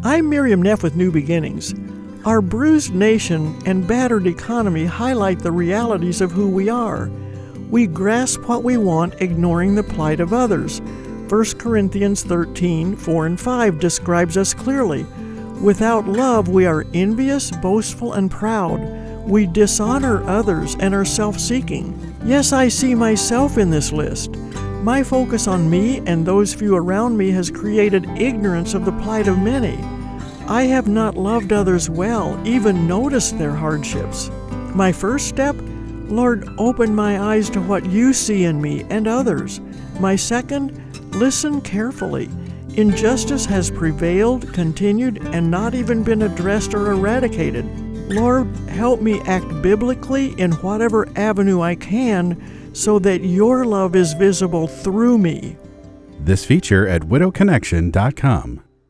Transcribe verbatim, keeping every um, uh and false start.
I'm Miriam Neff with New Beginnings. Our bruised nation and battered economy highlight the realities of who we are. We grasp what we want, ignoring the plight of others. First Corinthians thirteen, four and five describes us clearly. Without love, we are envious, boastful, and proud. We dishonor others and are self-seeking. Yes, I see myself in this list. My focus on me and those few around me has created ignorance of the plight of many. I have not loved others well, even noticed their hardships. My first step? Lord, open my eyes to what you see in me and others. My second? Listen carefully. Injustice has prevailed, continued, and not even been addressed or eradicated. Lord, help me act biblically in whatever avenue I can so that your love is visible through me. This feature at widow connection dot com.